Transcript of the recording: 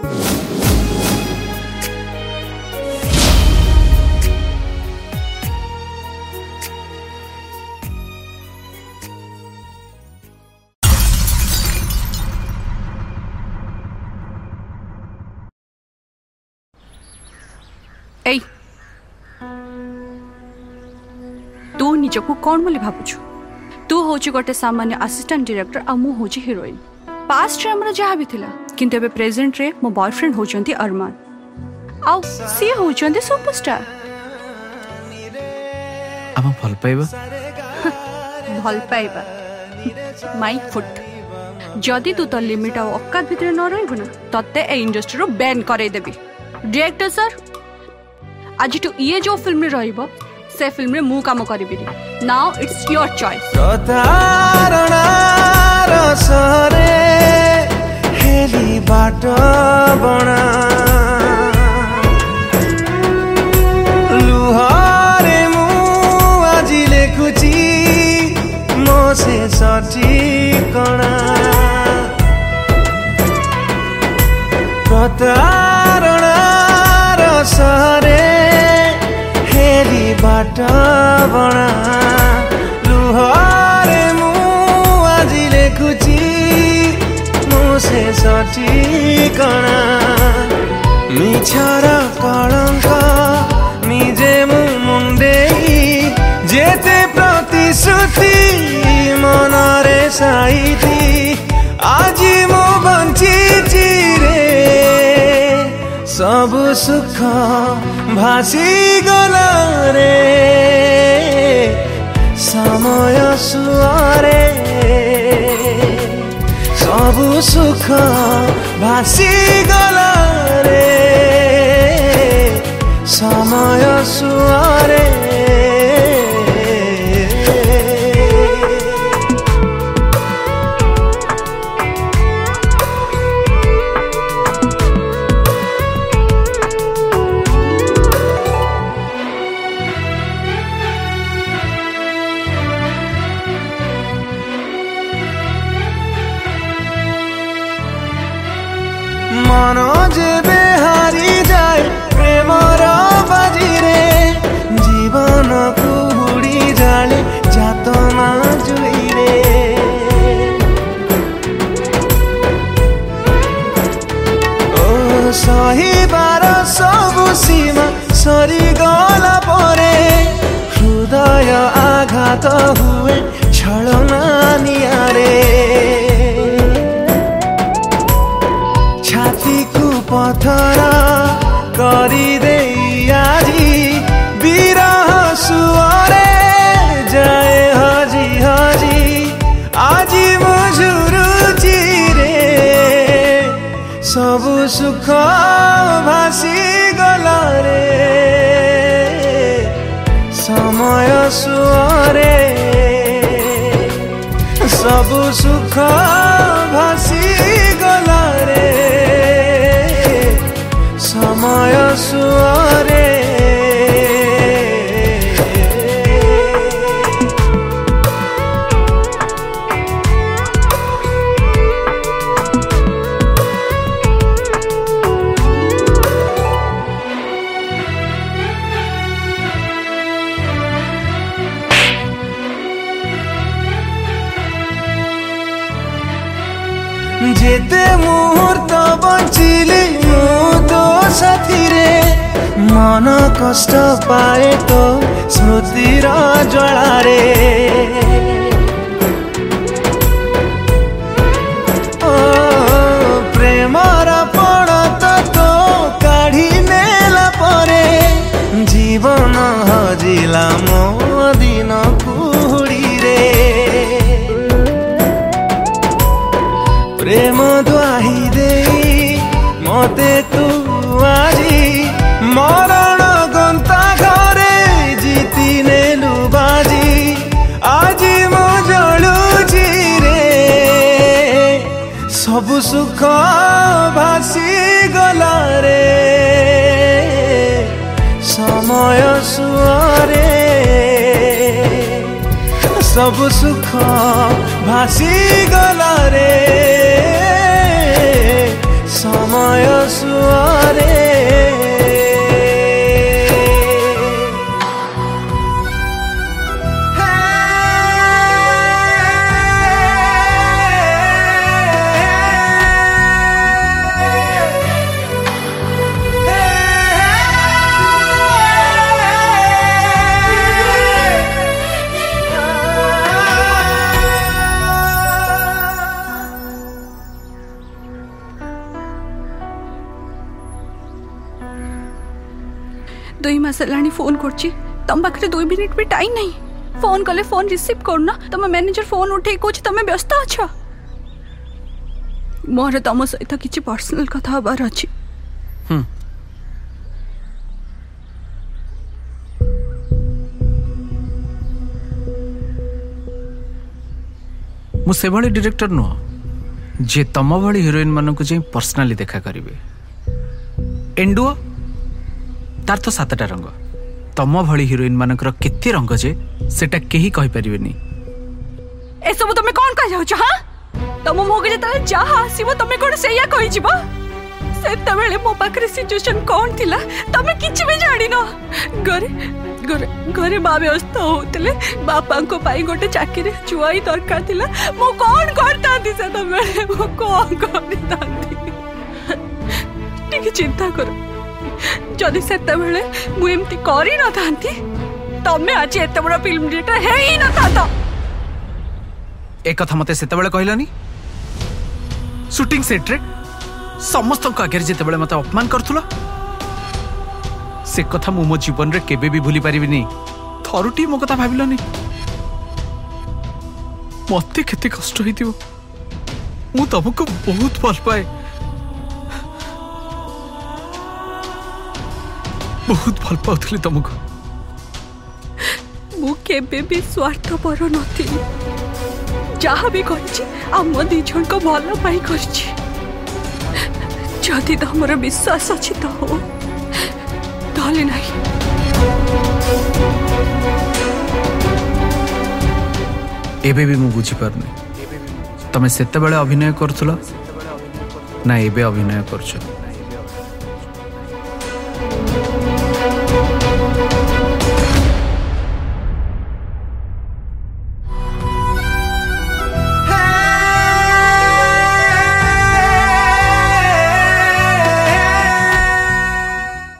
ए तू निजको कौन बोली भावुछु तू होची गोटे सामान्य असिस्टेंट डायरेक्टर आ मु होची हीरोइन पास्ट रे हमरा जहा भी थिला किंतु एबे प्रेजेंट रे मो बॉयफ्रेंड होचंती अरमान आउ सी होचंती सुपरस्टार हम भल पाइबा माई फुट जदि तू तो लिमिट आ औकात भितर न रहबो ना तते ए इंडस्ट्री रो बैन करे देबी डायरेक्टर सर आज तू ये जो फिल्म में रहिबो से फिल्म में मु काम करबी नाउ इट्स योर चॉइस प्रतारणा रसरे हेली बाट बणा लुहारे मु आज लेखुची मो से सठिकणा प्रतारणा रसरे बाट बणा लुहारे मु आज लेखुची मो से सठिकणा मिछर कलंक निजे मु मुंडेई जेते प्रतिश्रुति मनरे साईथी आज मो बंचिची रे सब सुख भासी गला रे समय सुआरे सब सुख भासी गला रे समय सुआरे मन जेबे हारी जाए प्रेमर बाजीरे जीवन को हुड़ी जाले जातना जुईरे ओ सही बार सब सीमा सरी गला परे हृदय आघात हुए छलना नियारे छाती को पथर करी दे आजी विरह सुअरे जाए हजी हजी आजी मुझुरुची रे सब सुख भासी गला रे समय सुअरे सब सुख भासी गला रे समय सुअरे जेते मुहूर्त बंचिली मु तो साथी रे मन कष्ट पाए तो स्मृतिर ज्वाला रे ओ प्रेमर पड़त तो काढ़ी नेला परे जीवन हजिला मो दिन कुहुड़ी रे प्रेम दुआही दे मते तू आजी मरण गंता घरे जीती नेलु बाजी आजी मो जलुची रे सब सुख भासी गला रे समय सुअरे सब सुख भासी गला रे समय 2 मास लानी फोन करची तम पाखरे 2 मिनिट भी टाइम नहीं फोन कले फोन रिसीव करना तम मैनेजर फोन उठे कोच तमे व्यस्त अच्छा मोर तम सहित किछि पर्सनल कथा हबार अछि मु से भली डायरेक्टर नुह जे तम भली हिरोइन मान को जे पर्सनाली देखा करिवे एंडुओ तार तो 7टा रंग तम भली हिरोइन मानकर केते रंग जे सेटा केही कहि परिबेनी ए सब तमे कोन कह जाउ छ हां तम मोगे जता जहा आसीबो तमे कोन सेया कहि जिवो सेते बेले मो पाखरे सिचुएशन कोन थिला तमे किछि भी जानि न घरे घरे घरे बा व्यस्त होतले बापा को पाई गोटे चाकरी चुआई दरकार थिला मो कोन करता थी से तमे मो कोन करता थी ठीक चिंता करो जदि सेते बेले मु एमती करी न थांती तमे आज एते बड़ फिल्म डायरेक्टर हे ही न थाता एक कथा मते सेते बेले कहलानी शूटिंग सेट रे समस्त को आगे जेते बेले मते अपमान करथुला से कथा मो जीवन रे केबे भी भूली पारिबिनी थरुटी मो कथा भाबिलनी मते केते कष्ट होइतिबो मु तुमको बहुत भल पाए बहुत भल पाउथली तुमको मु केबे भी स्वार्थपर नथिली जहाँ भी करछि आम दी जन को भल पाई करछि जदि तमर विश्वास अछि तो हो ताले नहीं एबे भी मु बुझी पारनी तमे सेते बेले अभिनय करथुला ना एबे अभिनय करछ